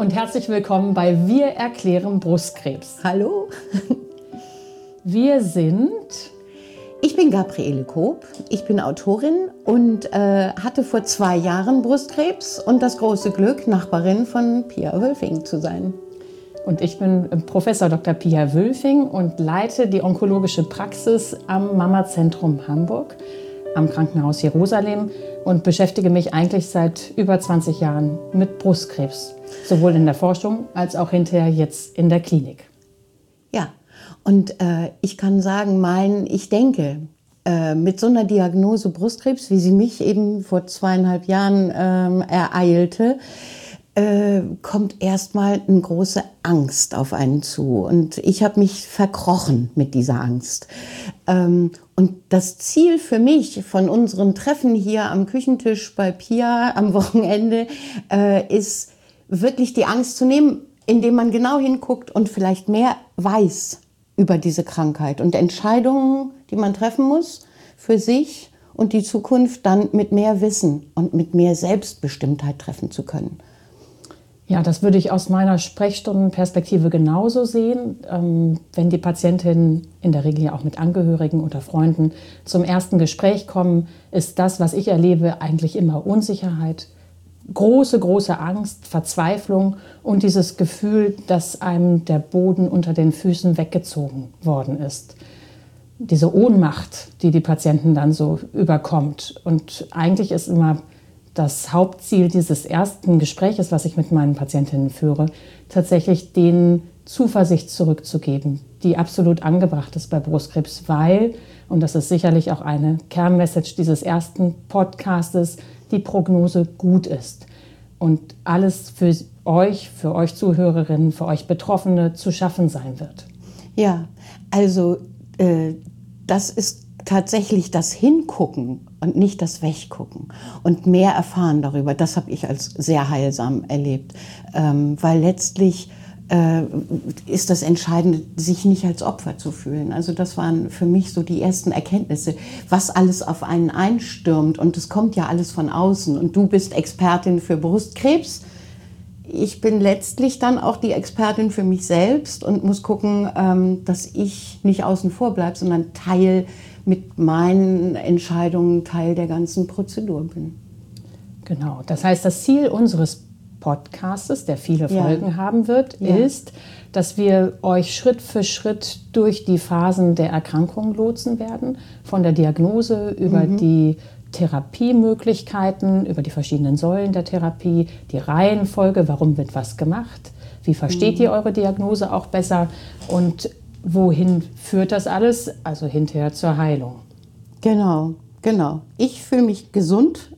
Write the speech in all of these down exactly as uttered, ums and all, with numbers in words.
und herzlich willkommen bei Wir erklären Brustkrebs. Hallo. Wir sind... Ich bin Gabriele Koop, ich bin Autorin und äh, hatte vor zwei Jahren Brustkrebs und das große Glück, Nachbarin von Pia Wülfing zu sein. Und ich bin Professor Doktor Pia Wülfing und leite die onkologische Praxis am Mama-Zentrum Hamburg, am Krankenhaus Jerusalem und beschäftige mich eigentlich seit über zwanzig Jahren mit Brustkrebs, sowohl in der Forschung als auch hinterher jetzt in der Klinik. Ja, und äh, ich kann sagen, mein, ich denke, äh, mit so einer Diagnose Brustkrebs, wie sie mich eben vor zweieinhalb Jahren ähm, ereilte, äh, kommt erstmal eine große Angst auf einen zu. Und ich habe mich verkrochen mit dieser Angst. Ähm, und das Ziel für mich von unseren Treffen hier am Küchentisch bei Pia am Wochenende äh, ist, wirklich die Angst zu nehmen, indem man genau hinguckt und vielleicht mehr weiß über diese Krankheit und Entscheidungen, die man treffen muss für sich und die Zukunft dann mit mehr Wissen und mit mehr Selbstbestimmtheit treffen zu können. Ja, das würde ich aus meiner Sprechstundenperspektive genauso sehen. Ähm, wenn die Patientinnen in der Regel ja auch mit Angehörigen oder Freunden zum ersten Gespräch kommen, ist das, was ich erlebe, eigentlich immer Unsicherheit, große, große Angst, Verzweiflung und dieses Gefühl, dass einem der Boden unter den Füßen weggezogen worden ist. Diese Ohnmacht, die die Patienten dann so überkommt. Und eigentlich ist immer das Hauptziel dieses ersten Gespräches, was ich mit meinen Patientinnen führe, tatsächlich denen Zuversicht zurückzugeben, die absolut angebracht ist bei Brustkrebs, weil, und das ist sicherlich auch eine Kernmessage dieses ersten Podcastes, die Prognose gut ist und alles für euch, für euch Zuhörerinnen, für euch Betroffene zu schaffen sein wird. Ja, also äh, das ist tatsächlich das Hingucken und nicht das Weggucken und mehr erfahren darüber. Das habe ich als sehr heilsam erlebt, ähm, weil letztlich äh, ist das Entscheidende, sich nicht als Opfer zu fühlen. Also das waren für mich so die ersten Erkenntnisse, was alles auf einen einstürmt und es kommt ja alles von außen und du bist Expertin für Brustkrebs. Ich bin letztlich dann auch die Expertin für mich selbst und muss gucken, ähm, dass ich nicht außen vor bleibe, sondern Teil mit meinen Entscheidungen Teil der ganzen Prozedur bin. Genau, das heißt, das Ziel unseres Podcastes, der viele Ja. Folgen haben wird, Ja. ist, dass wir euch Schritt für Schritt durch die Phasen der Erkrankung lotsen werden, von der Diagnose über mhm. die Therapiemöglichkeiten, über die verschiedenen Säulen der Therapie, die Reihenfolge, warum wird was gemacht, wie versteht mhm. ihr eure Diagnose auch besser und wohin führt das alles, also hinterher zur Heilung. Genau, genau. Ich fühle mich gesund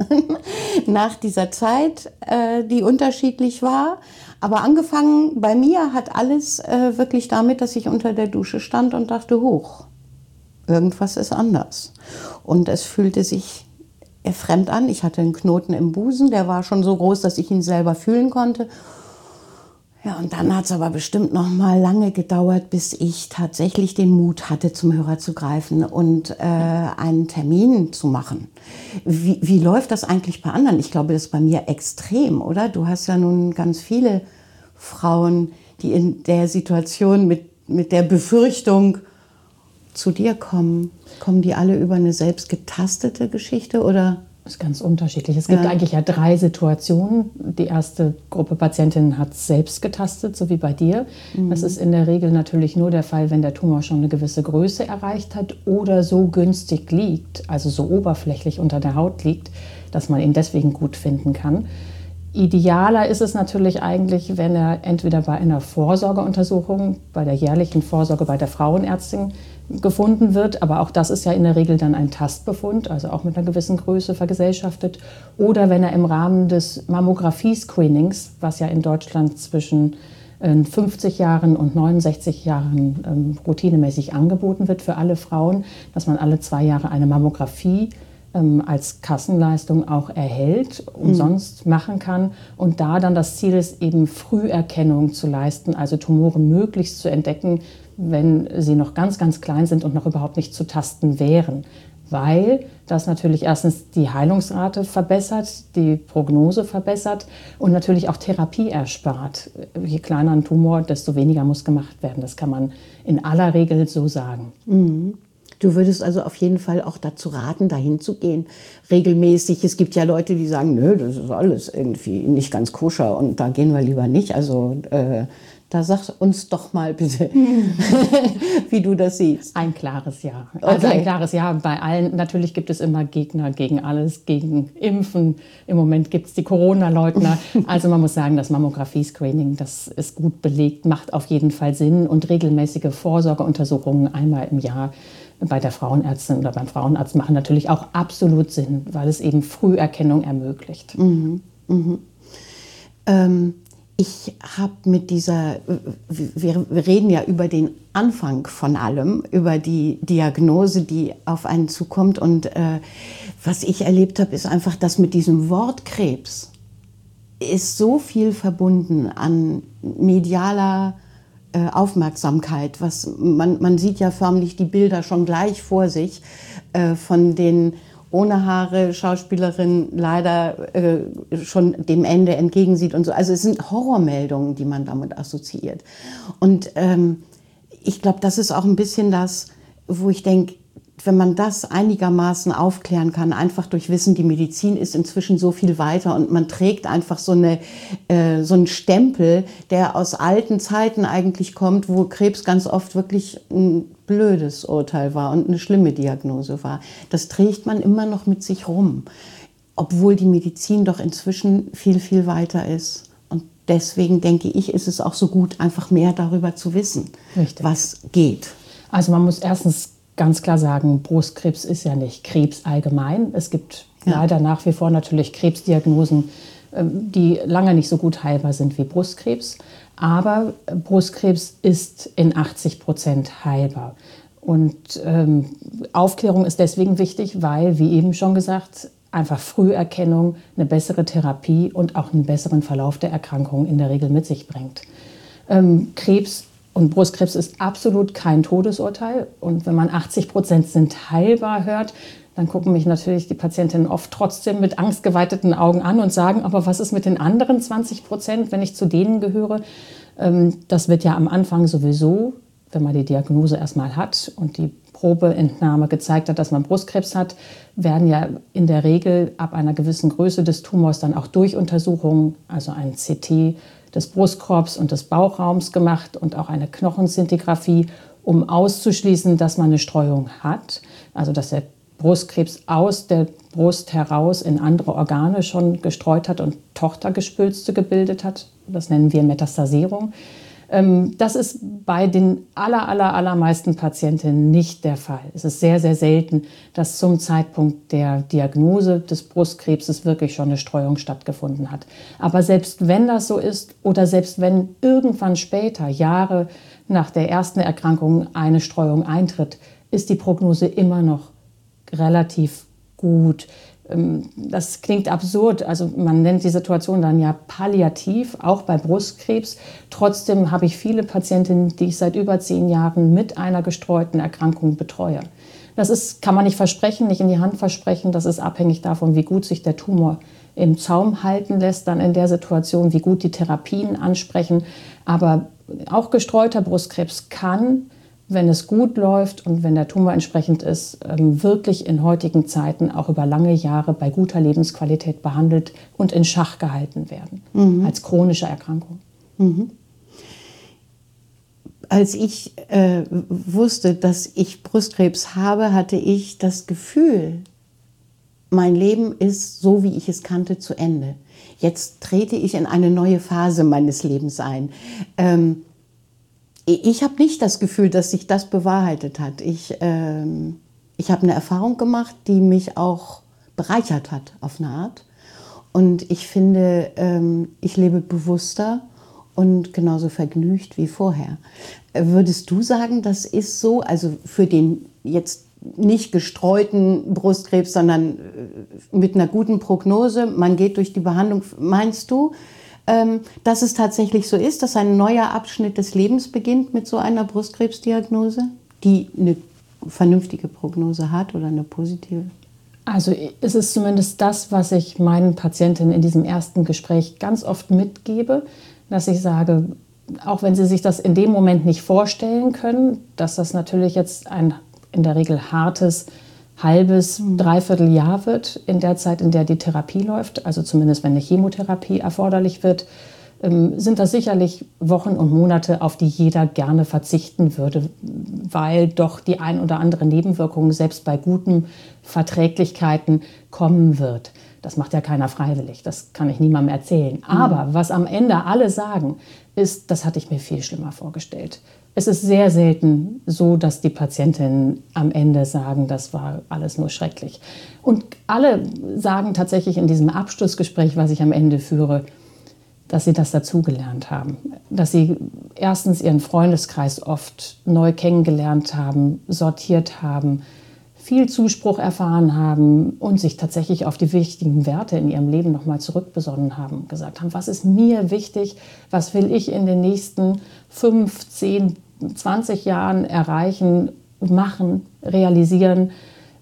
nach dieser Zeit, äh, die unterschiedlich war. Aber angefangen bei mir hat alles äh, wirklich damit, dass ich unter der Dusche stand und dachte, hoch, irgendwas ist anders. Und es fühlte sich fremd an. Ich hatte einen Knoten im Busen, der war schon so groß, dass ich ihn selber fühlen konnte. Ja, und dann hat es aber bestimmt noch mal lange gedauert, bis ich tatsächlich den Mut hatte, zum Hörer zu greifen und äh, einen Termin zu machen. Wie, wie läuft das eigentlich bei anderen? Ich glaube, das ist bei mir extrem, oder? Du hast ja nun ganz viele Frauen, die in der Situation mit, mit der Befürchtung zu dir kommen. Kommen die alle über eine selbst getastete Geschichte, oder? Das ist ganz unterschiedlich. Es gibt Ja. eigentlich ja drei Situationen. Die erste Gruppe Patientinnen hat es selbst getastet, so wie bei dir. Mhm. Das ist in der Regel natürlich nur der Fall, wenn der Tumor schon eine gewisse Größe erreicht hat oder so günstig liegt, also so oberflächlich unter der Haut liegt, dass man ihn deswegen gut finden kann. Idealer ist es natürlich eigentlich, wenn er entweder bei einer Vorsorgeuntersuchung, bei der jährlichen Vorsorge bei der Frauenärztin gefunden wird, aber auch das ist ja in der Regel dann ein Tastbefund, also auch mit einer gewissen Größe vergesellschaftet, oder wenn er im Rahmen des Mammographie-Screenings, was ja in Deutschland zwischen fünfzig Jahren und neunundsechzig Jahren ähm, routinemäßig angeboten wird für alle Frauen, dass man alle zwei Jahre eine Mammographie ähm, als Kassenleistung auch erhält, umsonst mhm. machen kann. Und da dann das Ziel ist, eben Früherkennung zu leisten, also Tumore möglichst zu entdecken, wenn sie noch ganz, ganz klein sind und noch überhaupt nicht zu tasten wären. weil das natürlich erstens die Heilungsrate verbessert, die Prognose verbessert und natürlich auch Therapie erspart. Je kleiner ein Tumor, desto weniger muss gemacht werden. Das kann man in aller Regel so sagen. Mhm. Du würdest also auf jeden Fall auch dazu raten, dahin zu gehen, regelmäßig. Es gibt ja Leute, die sagen, nö, das ist alles irgendwie nicht ganz koscher und da gehen wir lieber nicht. Also äh, da sag uns doch mal bitte, wie du das siehst. Ein klares Ja. Also Okay. ein klares Ja bei allen. Natürlich gibt es immer Gegner gegen alles, gegen Impfen. Im Moment gibt es die Corona-Leugner. Also man muss sagen, das Mammographie-Screening, das ist gut belegt, macht auf jeden Fall Sinn. Und regelmäßige Vorsorgeuntersuchungen einmal im Jahr bei der Frauenärztin oder beim Frauenarzt machen natürlich auch absolut Sinn, weil es eben Früherkennung ermöglicht. Mhm. Mhm. Ähm, ich habe mit dieser, wir, wir reden ja über den Anfang von allem, über die Diagnose, die auf einen zukommt. Und äh, was ich erlebt habe, ist einfach, dass mit diesem Wort Krebs ist so viel verbunden an medialer Aufmerksamkeit. Was, man, man sieht ja förmlich die Bilder schon gleich vor sich äh, von den ohne Haare Schauspielerin leider äh, schon dem Ende entgegensieht und so. Also es sind Horrormeldungen, die man damit assoziiert. Und ähm, ich glaube, das ist auch ein bisschen das, wo ich denke, wenn man das einigermaßen aufklären kann, einfach durch Wissen, die Medizin ist inzwischen so viel weiter und man trägt einfach so, eine, äh, so einen Stempel, der aus alten Zeiten eigentlich kommt, wo Krebs ganz oft wirklich ein blödes Urteil war und eine schlimme Diagnose war. Das trägt man immer noch mit sich rum, obwohl die Medizin doch inzwischen viel, viel weiter ist. Und deswegen denke ich, ist es auch so gut, einfach mehr darüber zu wissen, Richtig. Was geht. Also man muss erstens ganz klar sagen, Brustkrebs ist ja nicht Krebs allgemein. Es gibt ja. leider nach wie vor natürlich Krebsdiagnosen, die lange nicht so gut heilbar sind wie Brustkrebs. Aber Brustkrebs ist in achtzig Prozent heilbar. Und ähm, Aufklärung ist deswegen wichtig, weil, wie eben schon gesagt, einfach Früherkennung eine bessere Therapie und auch einen besseren Verlauf der Erkrankung in der Regel mit sich bringt. Ähm, Krebs Und Brustkrebs ist absolut kein Todesurteil. Und wenn man achtzig Prozent sind heilbar hört, dann gucken mich natürlich die Patientinnen oft trotzdem mit angstgeweiteten Augen an und sagen, aber was ist mit den anderen zwanzig Prozent, wenn ich zu denen gehöre? Das wird ja am Anfang sowieso, wenn man die Diagnose erstmal hat und die Probeentnahme gezeigt hat, dass man Brustkrebs hat, werden ja in der Regel ab einer gewissen Größe des Tumors dann auch Durchuntersuchungen, also ein C T, des Brustkorbs und des Bauchraums gemacht und auch eine Knochensintigraphie, um auszuschließen, dass man eine Streuung hat, also dass der Brustkrebs aus der Brust heraus in andere Organe schon gestreut hat und Tochtergespülste gebildet hat. Das nennen wir Metastasierung. Das ist bei den aller, aller, allermeisten Patientinnen nicht der Fall. Es ist sehr, sehr selten, dass zum Zeitpunkt der Diagnose des Brustkrebses wirklich schon eine Streuung stattgefunden hat. Aber selbst wenn das so ist oder selbst wenn irgendwann später, Jahre nach der ersten Erkrankung, eine Streuung eintritt, ist die Prognose immer noch relativ gut. Das klingt absurd, also man nennt die Situation dann ja palliativ, auch bei Brustkrebs. Trotzdem habe ich viele Patientinnen, die ich seit über zehn Jahren mit einer gestreuten Erkrankung betreue. Das ist, kann man nicht versprechen, nicht in die Hand versprechen. Das ist abhängig davon, wie gut sich der Tumor im Zaum halten lässt, dann in der Situation, wie gut die Therapien ansprechen. Aber auch gestreuter Brustkrebs kann, wenn es gut läuft und wenn der Tumor entsprechend ist, wirklich in heutigen Zeiten auch über lange Jahre bei guter Lebensqualität behandelt und in Schach gehalten werden, mhm. als chronische Erkrankung. Mhm. Als ich äh, wusste, dass ich Brustkrebs habe, hatte ich das Gefühl, mein Leben ist so, wie ich es kannte, zu Ende. Jetzt trete ich in eine neue Phase meines Lebens ein. Ähm, Ich habe nicht das Gefühl, dass sich das bewahrheitet hat. Ich, ähm, ich habe eine Erfahrung gemacht, die mich auch bereichert hat auf eine Art. Und ich finde, ähm, ich lebe bewusster und genauso vergnügt wie vorher. Würdest du sagen, das ist so? Also für den jetzt nicht gestreuten Brustkrebs, sondern mit einer guten Prognose, man geht durch die Behandlung. Meinst du, dass es tatsächlich so ist, dass ein neuer Abschnitt des Lebens beginnt mit so einer Brustkrebsdiagnose, die eine vernünftige Prognose hat oder eine positive? Also es ist zumindest das, was ich meinen Patientinnen in diesem ersten Gespräch ganz oft mitgebe, dass ich sage, auch wenn sie sich das in dem Moment nicht vorstellen können, dass das natürlich jetzt ein in der Regel hartes, halbes, dreiviertel Jahr wird in der Zeit, in der die Therapie läuft, also zumindest wenn eine Chemotherapie erforderlich wird, sind das sicherlich Wochen und Monate, auf die jeder gerne verzichten würde, weil doch die ein oder andere Nebenwirkung selbst bei guten Verträglichkeiten kommen wird. Das macht ja keiner freiwillig, das kann ich niemandem erzählen. Aber was am Ende alle sagen, ist, das hatte ich mir viel schlimmer vorgestellt. Es ist sehr selten so, dass die Patientinnen am Ende sagen, das war alles nur schrecklich. Und alle sagen tatsächlich in diesem Abschlussgespräch, was ich am Ende führe, dass sie das dazugelernt haben. Dass sie erstens ihren Freundeskreis oft neu kennengelernt haben, sortiert haben, viel Zuspruch erfahren haben und sich tatsächlich auf die wichtigen Werte in ihrem Leben nochmal zurückbesonnen haben. Gesagt haben, was ist mir wichtig, was will ich in den nächsten fünf, zehn, zwanzig Jahren erreichen, machen, realisieren.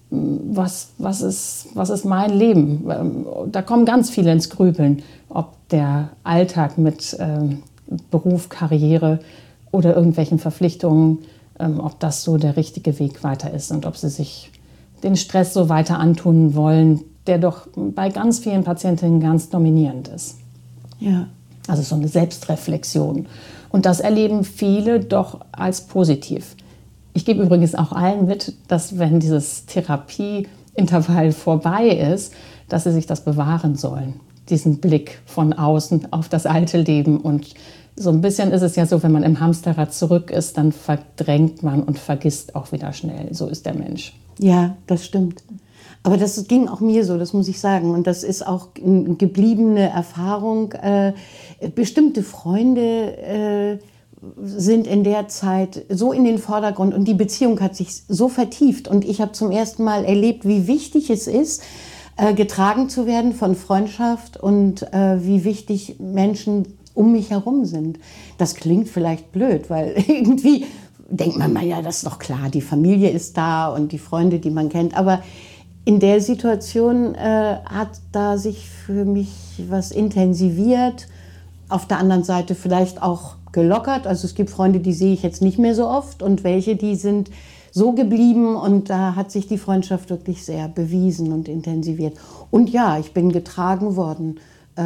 Was, was, ist, was ist mein Leben? Da kommen ganz viele ins Grübeln, ob der Alltag mit ähm, Beruf, Karriere oder irgendwelchen Verpflichtungen, ähm, ob das so der richtige Weg weiter ist und ob sie sich den Stress so weiter antun wollen, der doch bei ganz vielen Patientinnen ganz dominierend ist. Ja. Also so eine Selbstreflexion. Und das erleben viele doch als positiv. Ich gebe übrigens auch allen mit, dass wenn dieses Therapieintervall vorbei ist, dass sie sich das bewahren sollen. Diesen Blick von außen auf das alte Leben. Und so ein bisschen ist es ja so, wenn man im Hamsterrad zurück ist, dann verdrängt man und vergisst auch wieder schnell. So ist der Mensch. Ja, das stimmt. Aber das ging auch mir so, das muss ich sagen. Und das ist auch eine gebliebene Erfahrung. Äh, bestimmte Freunde äh, sind in der Zeit so in den Vordergrund und die Beziehung hat sich so vertieft. Und ich habe zum ersten Mal erlebt, wie wichtig es ist, äh, getragen zu werden von Freundschaft und äh, wie wichtig Menschen um mich herum sind. Das klingt vielleicht blöd, weil irgendwie denkt man, ja, das ist doch klar, die Familie ist da und die Freunde, die man kennt. Aber in der Situation äh, hat da sich für mich was intensiviert. Auf der anderen Seite vielleicht auch gelockert. Also es gibt Freunde, die sehe ich jetzt nicht mehr so oft und welche, die sind so geblieben und da hat sich die Freundschaft wirklich sehr bewiesen und intensiviert. Und ja, ich bin getragen worden äh,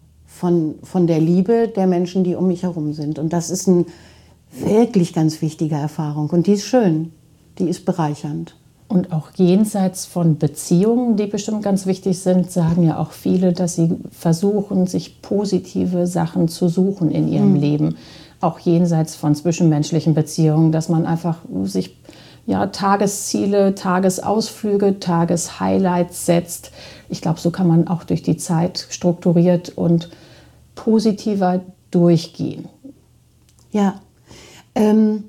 von, von der Liebe der Menschen, die um mich herum sind. Und das ist eine wirklich ganz wichtige Erfahrung und die ist schön, die ist bereichernd. Und auch jenseits von Beziehungen, die bestimmt ganz wichtig sind, sagen ja auch viele, dass sie versuchen, sich positive Sachen zu suchen in ihrem mhm. Leben. Auch jenseits von zwischenmenschlichen Beziehungen, dass man einfach sich ja, Tagesziele, Tagesausflüge, Tageshighlights setzt. Ich glaube, so kann man auch durch die Zeit strukturiert und positiver durchgehen. Ja, ähm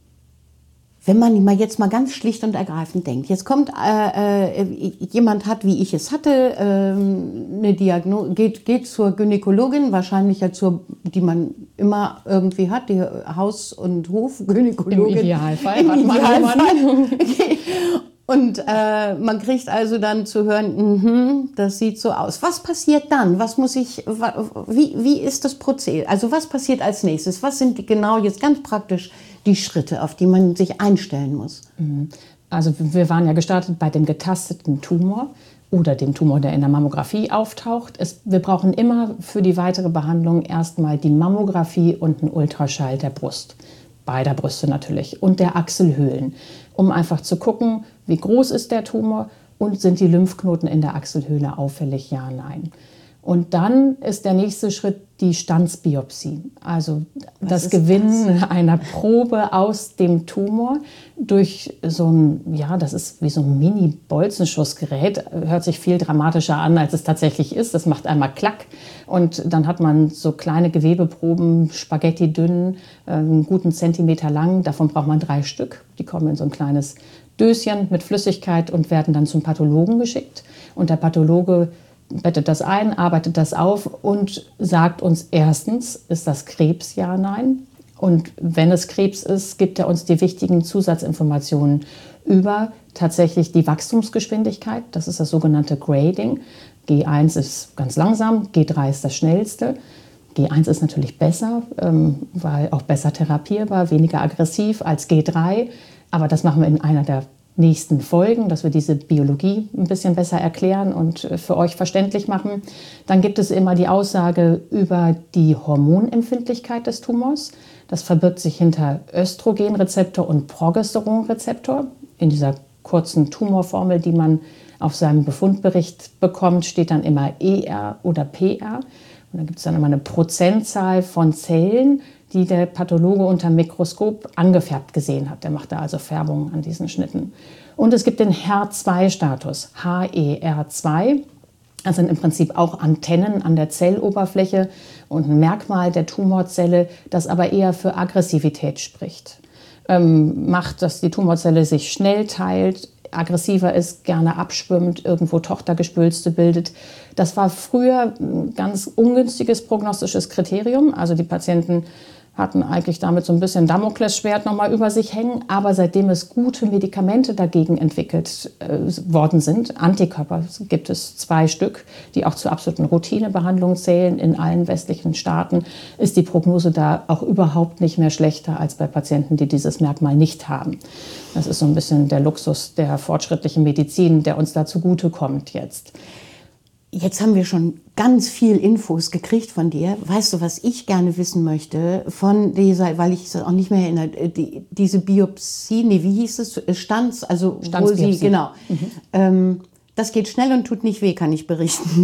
wenn man mal jetzt mal ganz schlicht und ergreifend denkt, jetzt kommt äh, äh, jemand hat, wie ich es hatte, äh, eine Diagnose, geht, geht zur Gynäkologin, wahrscheinlich ja zur, die man immer irgendwie hat, die Haus- und Hofgynäkologin. Im Idealfall Im hat man Idealfall. Okay. Und äh, man kriegt also dann zu hören, mm-hmm, das sieht so aus. Was passiert dann? Was muss ich, wie, wie ist das Prozedere? Also was passiert als nächstes? Was sind die, genau jetzt ganz praktisch die Schritte, auf die man sich einstellen muss? Also wir waren ja gestartet bei dem getasteten Tumor oder dem Tumor, der in der Mammographie auftaucht. Es, wir brauchen immer für die weitere Behandlung erstmal die Mammographie und einen Ultraschall der Brust. Beider Brüste natürlich und der Achselhöhlen, um einfach zu gucken, wie groß ist der Tumor und sind die Lymphknoten in der Achselhöhle auffällig, ja, nein. Und dann ist der nächste Schritt die Stanzbiopsie, also Was das Gewinnen das? einer Probe aus dem Tumor durch so ein, ja, das ist wie so ein Mini-Bolzenschussgerät, hört sich viel dramatischer an, als es tatsächlich ist. Das macht einmal Klack und dann hat man so kleine Gewebeproben, Spaghetti dünn, einen guten Zentimeter lang, davon braucht man drei Stück. Die kommen in so ein kleines Döschen mit Flüssigkeit und werden dann zum Pathologen geschickt und der Pathologe bettet das ein, arbeitet das auf und sagt uns erstens, ist das Krebs, ja, nein? Und wenn es Krebs ist, gibt er uns die wichtigen Zusatzinformationen über tatsächlich die Wachstumsgeschwindigkeit. Das ist das sogenannte Grading. G eins ist ganz langsam, G drei ist das schnellste. G eins ist natürlich besser, ähm, weil auch besser therapierbar, weniger aggressiv als G drei. Aber das machen wir in einer der nächsten Folgen, dass wir diese Biologie ein bisschen besser erklären und für euch verständlich machen. Dann gibt es immer die Aussage über die Hormonempfindlichkeit des Tumors. Das verbirgt sich hinter Östrogenrezeptor und Progesteronrezeptor. In dieser kurzen Tumorformel, die man auf seinem Befundbericht bekommt, steht dann immer E R oder P R. Und dann gibt es dann immer eine Prozentzahl von Zellen, die der Pathologe unter dem Mikroskop angefärbt gesehen hat. Der macht da also Färbungen an diesen Schnitten. Und es gibt den H E R zwei Status, H E R zwei. Das sind im Prinzip auch Antennen an der Zelloberfläche und ein Merkmal der Tumorzelle, das aber eher für Aggressivität spricht. Ähm, macht, dass die Tumorzelle sich schnell teilt, aggressiver ist, gerne abschwimmt, irgendwo Tochtergespülste bildet. Das war früher ein ganz ungünstiges prognostisches Kriterium. Also die Patienten hatten eigentlich damit so ein bisschen Damoklesschwert nochmal über sich hängen. Aber seitdem es gute Medikamente dagegen entwickelt äh, worden sind, Antikörper gibt es zwei Stück, die auch zur absoluten Routinebehandlung zählen in allen westlichen Staaten, ist die Prognose da auch überhaupt nicht mehr schlechter als bei Patienten, die dieses Merkmal nicht haben. Das ist so ein bisschen der Luxus der fortschrittlichen Medizin, der uns da zugutekommt jetzt. Jetzt haben wir schon ganz viel Infos gekriegt von dir. Weißt du, was ich gerne wissen möchte von dieser, weil ich es auch nicht mehr erinnere, die, diese Biopsie, nee, wie hieß es, Stanz, also wo sie, genau. Mhm. Ähm, das geht schnell und tut nicht weh, kann ich berichten.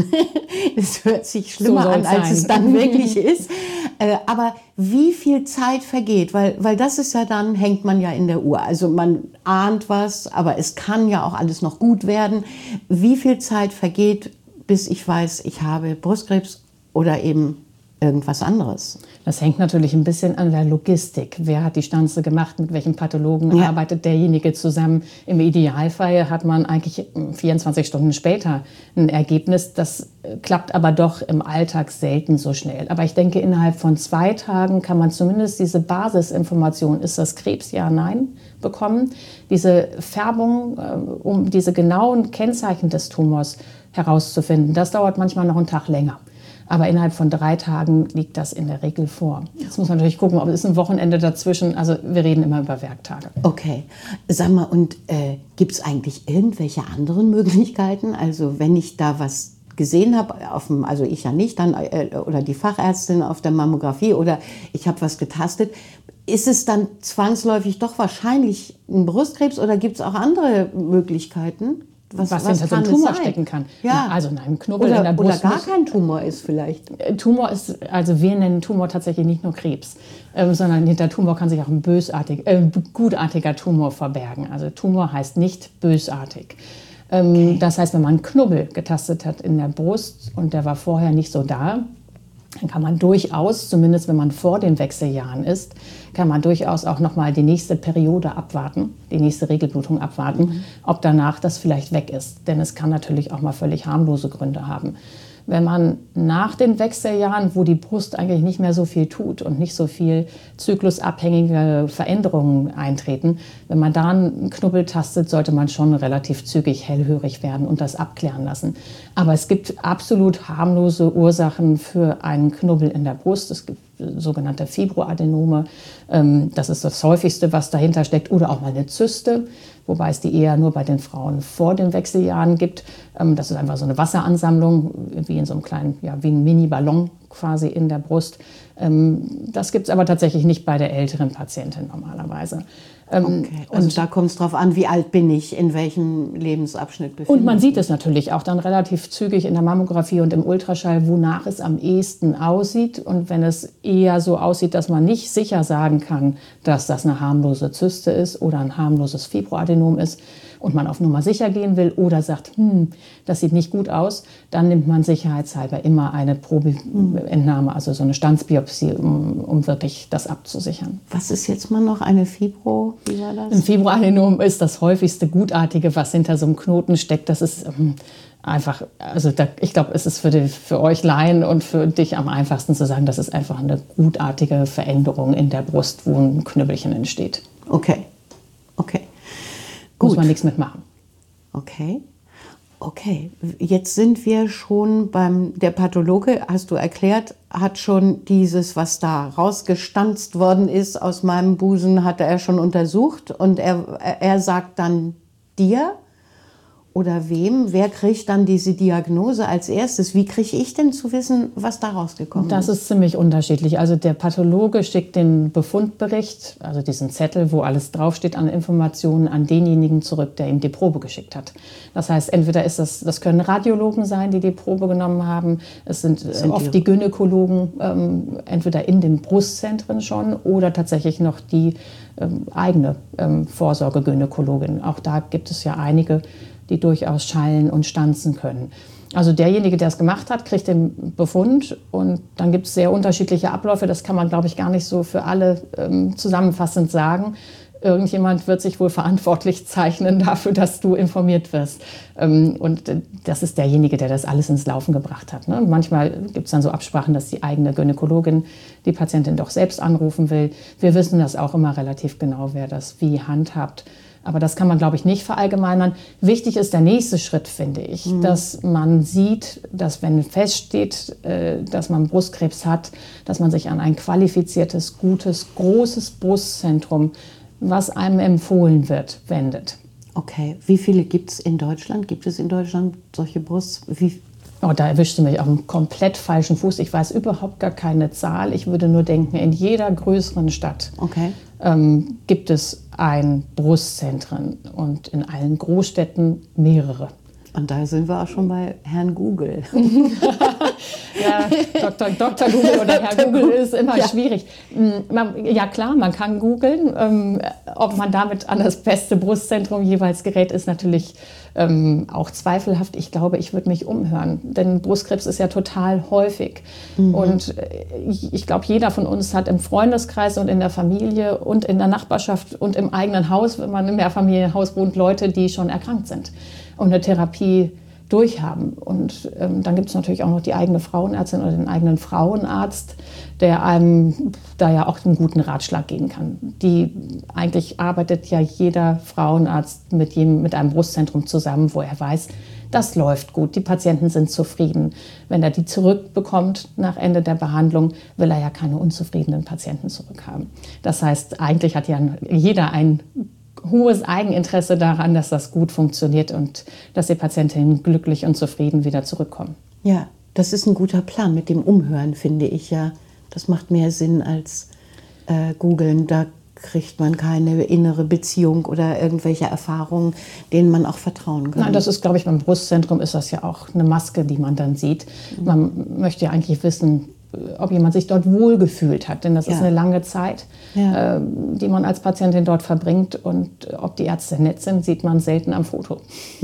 Es hört sich schlimmer so an, als es dann wirklich ist. Äh, aber wie viel Zeit vergeht, weil, weil das ist ja dann, hängt man ja in der Uhr. Also man ahnt was, aber es kann ja auch alles noch gut werden. Wie viel Zeit vergeht, bis ich weiß, ich habe Brustkrebs oder eben irgendwas anderes? Das hängt natürlich ein bisschen an der Logistik. Wer hat die Stanze gemacht, mit welchem Pathologen ja. arbeitet derjenige zusammen? Im Idealfall hat man eigentlich vierundzwanzig Stunden später ein Ergebnis. Das klappt aber doch im Alltag selten so schnell. Aber ich denke, innerhalb von zwei Tagen kann man zumindest diese Basisinformation, ist das Krebs, ja, nein, bekommen. Diese Färbung, um diese genauen Kennzeichen des Tumors herauszufinden, das dauert manchmal noch einen Tag länger. Aber innerhalb von drei Tagen liegt das in der Regel vor. Jetzt muss man natürlich gucken, ob es ein Wochenende dazwischen, also wir reden immer über Werktage. Okay. Sag mal, und äh, gibt es eigentlich irgendwelche anderen Möglichkeiten? Also wenn ich da was gesehen habe, auf dem, also ich ja nicht, dann, äh, oder die Fachärztin auf der Mammographie oder ich habe was getastet, ist es dann zwangsläufig doch wahrscheinlich ein Brustkrebs oder gibt es auch andere Möglichkeiten? Was, was, was hinter so einem Tumor stecken kann. Ja. Na, also in einem Knubbel oder, in der Brust. Oder gar kein Tumor ist vielleicht. Tumor ist, also wir nennen Tumor tatsächlich nicht nur Krebs, äh, sondern hinter Tumor kann sich auch ein bösartig, äh, gutartiger Tumor verbergen. Also Tumor heißt nicht bösartig. Ähm, okay. Das heißt, wenn man einen Knubbel getastet hat in der Brust und der war vorher nicht so da, dann kann man durchaus, zumindest wenn man vor den Wechseljahren ist, kann man durchaus auch noch mal die nächste Periode abwarten, die nächste Regelblutung abwarten, mhm. ob danach das vielleicht weg ist. Denn es kann natürlich auch mal völlig harmlose Gründe haben. Wenn man nach den Wechseljahren, wo die Brust eigentlich nicht mehr so viel tut und nicht so viel zyklusabhängige Veränderungen eintreten, wenn man da einen Knubbel tastet, sollte man schon relativ zügig hellhörig werden und das abklären lassen. Aber es gibt absolut harmlose Ursachen für einen Knubbel in der Brust. Es gibt sogenannte Fibroadenome. Das ist das häufigste, was dahinter steckt. Oder auch mal eine Zyste, wobei es die eher nur bei den Frauen vor den Wechseljahren gibt. Das ist einfach so eine Wasseransammlung, wie in so einem kleinen, ja, wie ein Mini-Ballon quasi in der Brust. Das gibt es aber tatsächlich nicht bei der älteren Patientin normalerweise. Okay. Also und da kommt es drauf an, wie alt bin ich, in welchem Lebensabschnitt befinde ich mich. Und man sieht es natürlich auch dann relativ zügig in der Mammographie und im Ultraschall, wonach es am ehesten aussieht. Und wenn es eher so aussieht, dass man nicht sicher sagen kann, dass das eine harmlose Zyste ist oder ein harmloses Fibroadenom ist und man auf Nummer sicher gehen will oder sagt, hm, das sieht nicht gut aus, dann nimmt man sicherheitshalber immer eine Probeentnahme, also so eine Stanzbiopsie, um, um wirklich das abzusichern. Was ist jetzt mal noch eine Fibro? Wie war das? Ein Fibroadenom ist das häufigste Gutartige, was hinter so einem Knoten steckt. Das ist ähm, einfach, also da, ich glaube, es ist für, die, für euch Laien und für dich am einfachsten zu sagen, das ist einfach eine gutartige Veränderung in der Brust, wo ein Knüppelchen entsteht. Okay, okay. Muss Gut. man nichts mitmachen. Okay, okay. Jetzt sind wir schon beim, der Pathologe, hast du erklärt, hat schon dieses, was da rausgestanzt worden ist aus meinem Busen, hat er schon untersucht und er, er sagt dann dir oder wem, wer kriegt dann diese Diagnose als erstes? Wie kriege ich denn zu wissen, was da rausgekommen ist? Das ist ziemlich unterschiedlich. Also der Pathologe schickt den Befundbericht, also diesen Zettel, wo alles draufsteht an Informationen, an denjenigen zurück, der ihm die Probe geschickt hat. Das heißt, entweder ist das, das können Radiologen sein, die die Probe genommen haben. Es sind, sind oft die, die Gynäkologen, ähm, entweder in den Brustzentren schon oder tatsächlich noch die ähm, eigene ähm, Vorsorgegynäkologin. Auch da gibt es ja einige, die durchaus schallen und stanzen können. Also derjenige, der es gemacht hat, kriegt den Befund und dann gibt es sehr unterschiedliche Abläufe. Das kann man, glaube ich, gar nicht so für alle ähm, zusammenfassend sagen. Irgendjemand wird sich wohl verantwortlich zeichnen dafür, dass du informiert wirst. Ähm, und das ist derjenige, der das alles ins Laufen gebracht hat. Ne? Und manchmal gibt es dann so Absprachen, dass die eigene Gynäkologin die Patientin doch selbst anrufen will. Wir wissen das auch immer relativ genau, wer das wie handhabt. Aber das kann man, glaube ich, nicht verallgemeinern. Wichtig ist der nächste Schritt, finde ich, mhm. dass man sieht, dass wenn feststeht, dass man Brustkrebs hat, dass man sich an ein qualifiziertes, gutes, großes Brustzentrum, was einem empfohlen wird, wendet. Okay, wie viele gibt es in Deutschland? Gibt es in Deutschland solche Brust? Wie Oh, da erwischte mich auf einem komplett falschen Fuß. Ich weiß überhaupt gar keine Zahl. Ich würde nur denken, in jeder größeren Stadt okay. ähm, gibt es ein Brustzentrum und in allen Großstädten mehrere. Und da sind wir auch schon bei Herrn Google. Ja, Doktor, Doktor Google oder Herr Google ist immer ja. schwierig. Ja klar, man kann googeln. Ähm, ob man damit an das beste Brustzentrum jeweils gerät, ist natürlich ähm, auch zweifelhaft. Ich glaube, ich würde mich umhören, denn Brustkrebs ist ja total häufig. Mhm. Und ich, ich glaube, jeder von uns hat im Freundeskreis und in der Familie und in der Nachbarschaft und im eigenen Haus, wenn man im Mehrfamilienhaus wohnt, Leute, die schon erkrankt sind und eine Therapie durchhaben. Und ähm, dann gibt es natürlich auch noch die eigene Frauenärztin oder den eigenen Frauenarzt, der einem da ja auch einen guten Ratschlag geben kann. Die eigentlich arbeitet ja jeder Frauenarzt mit, jedem, mit einem Brustzentrum zusammen, wo er weiß, das läuft gut, die Patienten sind zufrieden. Wenn er die zurückbekommt nach Ende der Behandlung, will er ja keine unzufriedenen Patienten zurückhaben. Das heißt, eigentlich hat ja jeder ein hohes Eigeninteresse daran, dass das gut funktioniert und dass die Patientinnen glücklich und zufrieden wieder zurückkommen. Ja, das ist ein guter Plan mit dem Umhören, finde ich ja. Das macht mehr Sinn als äh, googeln. Da kriegt man keine innere Beziehung oder irgendwelche Erfahrungen, denen man auch vertrauen kann. Nein, das ist, glaube ich, beim Brustzentrum ist das ja auch eine Maske, die man dann sieht. Mhm. Man möchte ja eigentlich wissen, ob jemand sich dort wohlgefühlt hat. Denn das ja. ist eine lange Zeit, ja. äh, die man als Patientin dort verbringt. Und ob die Ärzte nett sind, sieht man selten am Foto.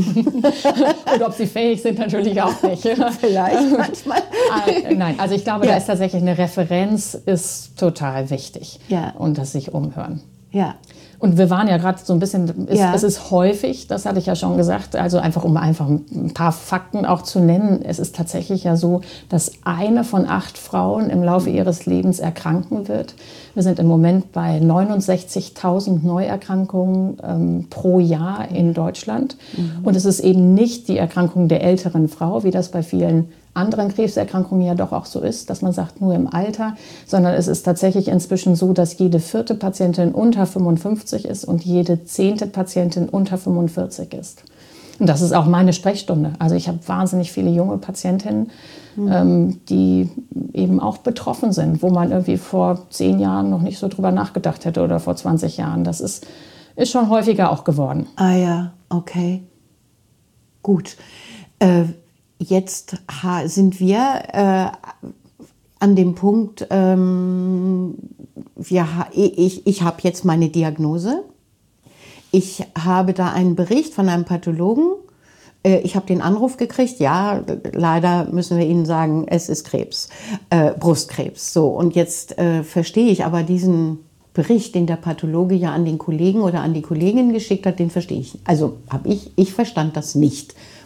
Und ob sie fähig sind, natürlich auch nicht. Vielleicht manchmal. äh, nein, also ich glaube, ja. da ist tatsächlich eine Referenz ist total wichtig. Ja. Und das sich umhören. Ja. Und wir waren ja gerade so ein bisschen, es, ja. es ist häufig, das hatte ich ja schon gesagt, also einfach um einfach ein paar Fakten auch zu nennen. Es ist tatsächlich ja so, dass eine von acht Frauen im Laufe ihres Lebens erkranken wird. Wir sind im Moment bei neunundsechzigtausend Neuerkrankungen ähm, pro Jahr in Deutschland. Mhm. Und es ist eben nicht die Erkrankung der älteren Frau, wie das bei vielen anderen Krebserkrankungen ja doch auch so ist, dass man sagt, nur im Alter, sondern es ist tatsächlich inzwischen so, dass jede vierte Patientin unter fünfundfünfzig ist und jede zehnte Patientin unter fünfundvierzig ist. Und das ist auch meine Sprechstunde. Also ich habe wahnsinnig viele junge Patientinnen, mhm. ähm, die eben auch betroffen sind, wo man irgendwie vor zehn Jahren noch nicht so drüber nachgedacht hätte oder vor zwanzig Jahren. Das ist, ist schon häufiger auch geworden. Ah ja, okay. Gut. Äh, Jetzt sind wir äh, an dem Punkt, ähm, wir, ich, ich habe jetzt meine Diagnose. Ich habe da einen Bericht von einem Pathologen. Äh, ich habe den Anruf gekriegt, ja, leider müssen wir Ihnen sagen, es ist Krebs, äh, Brustkrebs. So, und jetzt äh, verstehe ich aber diesen Bericht, den der Pathologe ja an den Kollegen oder an die Kollegin geschickt hat, den verstehe ich. Also habe ich, ich verstand das nicht.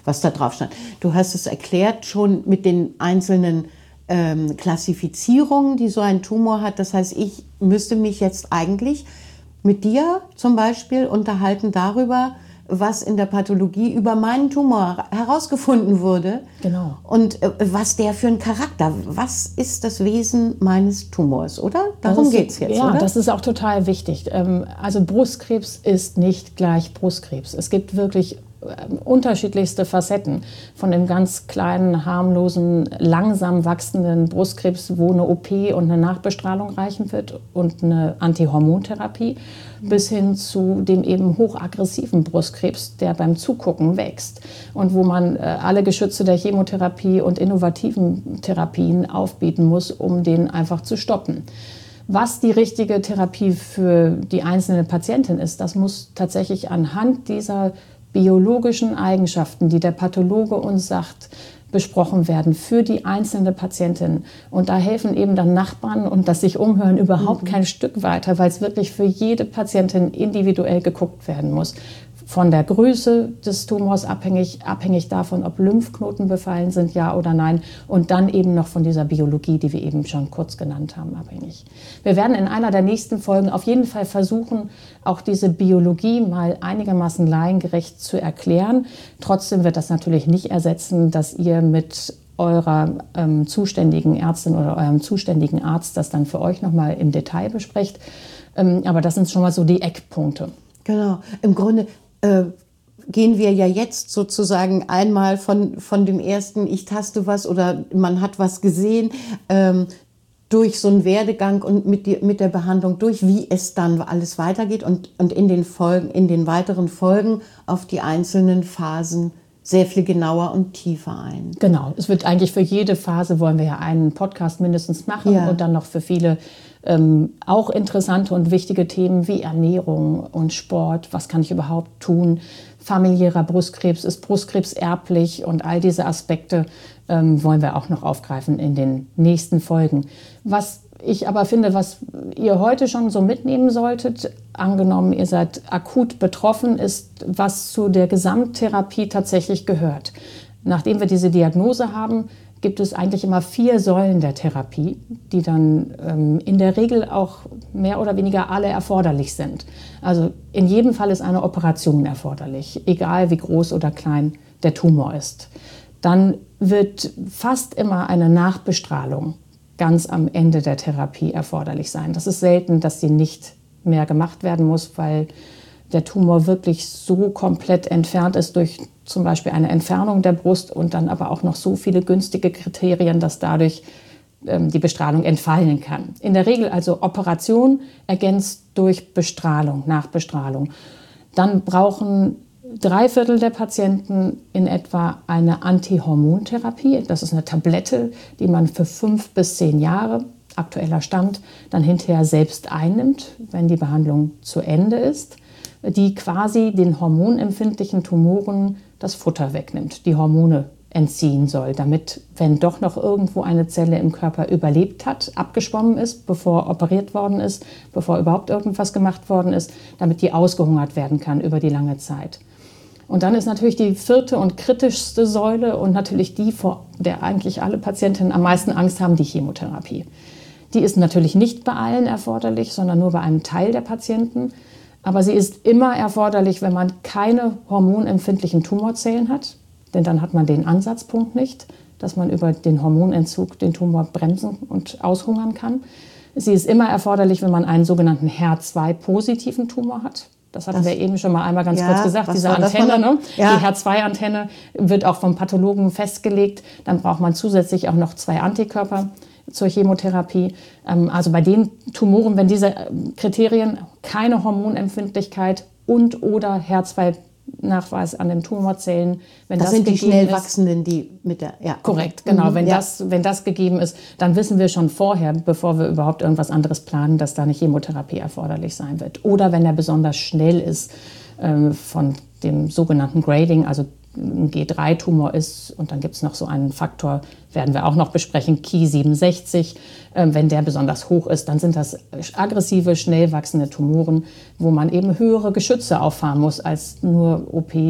was da drauf stand. Du hast es erklärt schon mit den einzelnen ähm, Klassifizierungen, die so ein Tumor hat. Das heißt, ich müsste mich jetzt eigentlich mit dir zum Beispiel unterhalten darüber, was in der Pathologie über meinen Tumor herausgefunden wurde. Genau. Und äh, was der für ein Charakter, was ist das Wesen meines Tumors, oder? Darum geht es jetzt, ja, oder? Ja, das ist auch total wichtig. Also Brustkrebs ist nicht gleich Brustkrebs. Es gibt wirklich unterschiedlichste Facetten von dem ganz kleinen, harmlosen, langsam wachsenden Brustkrebs, wo eine O P und eine Nachbestrahlung reichen wird und eine Antihormontherapie, bis hin zu dem eben hochaggressiven Brustkrebs, der beim Zugucken wächst und wo man alle Geschütze der Chemotherapie und innovativen Therapien aufbieten muss, um den einfach zu stoppen. Was die richtige Therapie für die einzelne Patientin ist, das muss tatsächlich anhand dieser biologischen Eigenschaften, die der Pathologe uns sagt, besprochen werden für die einzelne Patientin. Und da helfen eben dann Nachbarn und das sich umhören überhaupt mhm. kein Stück weiter, weil es wirklich für jede Patientin individuell geguckt werden muss. Von der Größe des Tumors abhängig, abhängig davon, ob Lymphknoten befallen sind, ja oder nein. Und dann eben noch von dieser Biologie, die wir eben schon kurz genannt haben, abhängig. Wir werden in einer der nächsten Folgen auf jeden Fall versuchen, auch diese Biologie mal einigermaßen laiengerecht zu erklären. Trotzdem wird das natürlich nicht ersetzen, dass ihr mit eurer ähm, zuständigen Ärztin oder eurem zuständigen Arzt das dann für euch nochmal im Detail besprecht. Ähm, aber das sind schon mal so die Eckpunkte. Genau, im Grunde äh, gehen wir ja jetzt sozusagen einmal von, von dem ersten, ich taste was oder man hat was gesehen, ähm, durch so einen Werdegang und mit, die, mit der Behandlung durch, wie es dann alles weitergeht und, und in den Folgen, in den weiteren Folgen auf die einzelnen Phasen sehr viel genauer und tiefer ein. Genau, es wird eigentlich für jede Phase wollen wir ja einen Podcast mindestens machen ja. und dann noch für viele ähm, auch interessante und wichtige Themen wie Ernährung und Sport, was kann ich überhaupt tun, familiärer Brustkrebs, ist Brustkrebs erblich und all diese Aspekte ähm, wollen wir auch noch aufgreifen in den nächsten Folgen. Was ich aber finde, was ihr heute schon so mitnehmen solltet, angenommen, ihr seid akut betroffen, ist, was zu der Gesamttherapie tatsächlich gehört. Nachdem wir diese Diagnose haben, gibt es eigentlich immer vier Säulen der Therapie, die dann ähm, in der Regel auch mehr oder weniger alle erforderlich sind. Also in jedem Fall ist eine Operation erforderlich, egal wie groß oder klein der Tumor ist. Dann wird fast immer eine Nachbestrahlung ganz am Ende der Therapie erforderlich sein. Das ist selten, dass sie nicht mehr gemacht werden muss, weil der Tumor wirklich so komplett entfernt ist durch zum Beispiel eine Entfernung der Brust und dann aber auch noch so viele günstige Kriterien, dass dadurch ähm, die Bestrahlung entfallen kann. In der Regel also Operation ergänzt durch Bestrahlung, Nachbestrahlung. Dann brauchen drei Viertel der Patienten in etwa eine Antihormontherapie. Das ist eine Tablette, die man für fünf bis zehn Jahre, aktueller Stand, dann hinterher selbst einnimmt, wenn die Behandlung zu Ende ist, die quasi den hormonempfindlichen Tumoren das Futter wegnimmt, die Hormone entziehen soll, damit, wenn doch noch irgendwo eine Zelle im Körper überlebt hat, abgeschwommen ist, bevor operiert worden ist, bevor überhaupt irgendwas gemacht worden ist, damit die ausgehungert werden kann über die lange Zeit. Und dann ist natürlich die vierte und kritischste Säule und natürlich die, vor der eigentlich alle Patientinnen am meisten Angst haben, die Chemotherapie. Die ist natürlich nicht bei allen erforderlich, sondern nur bei einem Teil der Patienten. Aber sie ist immer erforderlich, wenn man keine hormonempfindlichen Tumorzellen hat. Denn dann hat man den Ansatzpunkt nicht, dass man über den Hormonentzug den Tumor bremsen und aushungern kann. Sie ist immer erforderlich, wenn man einen sogenannten H E R zwei positiven Tumor hat. Das hatten das, wir eben schon mal einmal ganz ja, kurz gesagt, diese Antenne, ne? Ja. Die H E R zwei Antenne wird auch vom Pathologen festgelegt. Dann braucht man zusätzlich auch noch zwei Antikörper zur Chemotherapie. Also bei den Tumoren, wenn diese Kriterien, keine Hormonempfindlichkeit und oder H E R zwei Nachweis an den Tumorzellen, wenn das, das sind die schnell wachsenden, ist, die mit der, ja. Korrekt, genau. Mhm, wenn, ja. das, wenn das gegeben ist, dann wissen wir schon vorher, bevor wir überhaupt irgendwas anderes planen, dass da eine Chemotherapie erforderlich sein wird. Oder wenn er besonders schnell ist, äh, von dem sogenannten Grading, also ein G drei Tumor ist, und dann gibt es noch so einen Faktor, werden wir auch noch besprechen, Ki siebenundsechzig. Äh, wenn der besonders hoch ist, dann sind das aggressive, schnell wachsende Tumoren, wo man eben höhere Geschütze auffahren muss als nur O P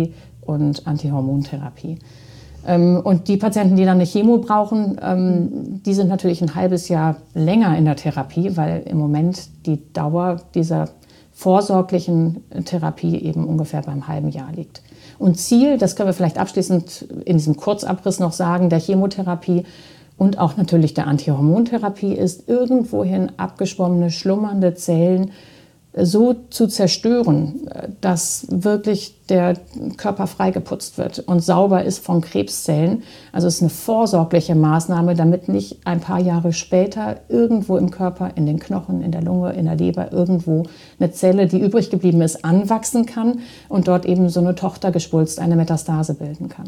und Antihormontherapie. Und die Patienten, die dann eine Chemo brauchen, die sind natürlich ein halbes Jahr länger in der Therapie, weil im Moment die Dauer dieser vorsorglichen Therapie eben ungefähr beim halben Jahr liegt. Und Ziel, das können wir vielleicht abschließend in diesem Kurzabriss noch sagen, der Chemotherapie und auch natürlich der Antihormontherapie ist, irgendwohin abgeschwommene, schlummernde Zellen so zu zerstören, dass wirklich der Körper freigeputzt wird und sauber ist von Krebszellen. Also es ist eine vorsorgliche Maßnahme, damit nicht ein paar Jahre später irgendwo im Körper, in den Knochen, in der Lunge, in der Leber, irgendwo eine Zelle, die übrig geblieben ist, anwachsen kann und dort eben so eine Tochtergespulst, eine Metastase bilden kann.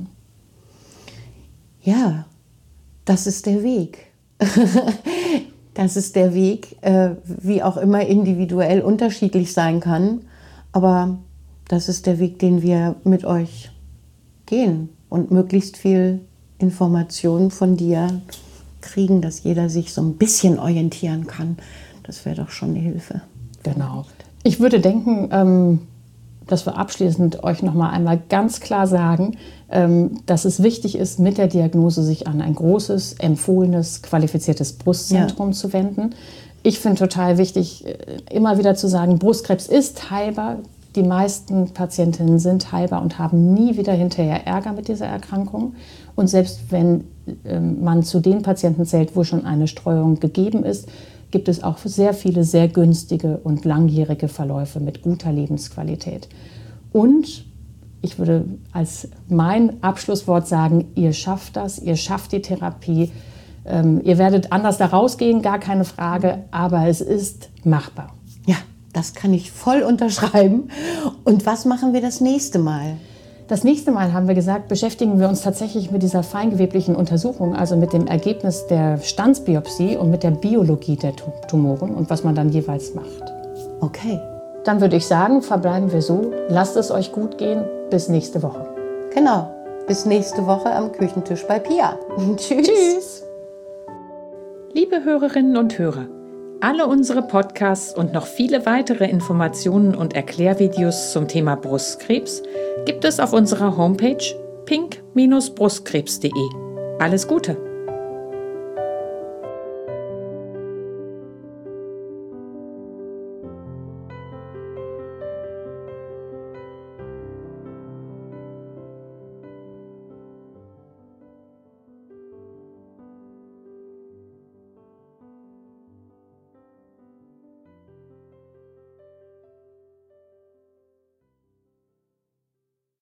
Ja, das ist der Weg. Das ist der Weg, äh, wie auch immer individuell unterschiedlich sein kann. Aber das ist der Weg, den wir mit euch gehen und möglichst viel Informationen von dir kriegen, dass jeder sich so ein bisschen orientieren kann. Das wäre doch schon eine Hilfe. Genau. Ich würde denken, ähm, dass wir abschließend euch noch mal einmal ganz klar sagen, ähm, dass es wichtig ist, mit der Diagnose sich an ein großes, empfohlenes, qualifiziertes Brustzentrum ja. zu wenden. Ich finde total wichtig, immer wieder zu sagen, Brustkrebs ist heilbar. Die meisten Patientinnen sind heilbar und haben nie wieder hinterher Ärger mit dieser Erkrankung. Und selbst wenn ähm, man zu den Patienten zählt, wo schon eine Streuung gegeben ist, gibt es auch sehr viele sehr günstige und langjährige Verläufe mit guter Lebensqualität. Und ich würde als mein Abschlusswort sagen, ihr schafft das, ihr schafft die Therapie. Ähm, ihr werdet anders da rausgehen, gar keine Frage, aber es ist machbar. Ja, das kann ich voll unterschreiben. Und was machen wir das nächste Mal? Das nächste Mal, haben wir gesagt, beschäftigen wir uns tatsächlich mit dieser feingeweblichen Untersuchung, also mit dem Ergebnis der Standsbiopsie und mit der Biologie der Tumoren und was man dann jeweils macht. Okay. Dann würde ich sagen, verbleiben wir so. Lasst es euch gut gehen. Bis nächste Woche. Genau. Bis nächste Woche am Küchentisch bei Pia. Tschüss. Tschüss. Liebe Hörerinnen und Hörer, alle unsere Podcasts und noch viele weitere Informationen und Erklärvideos zum Thema Brustkrebs gibt es auf unserer Homepage pink Bindestrich brustkrebs punkt de. Alles Gute!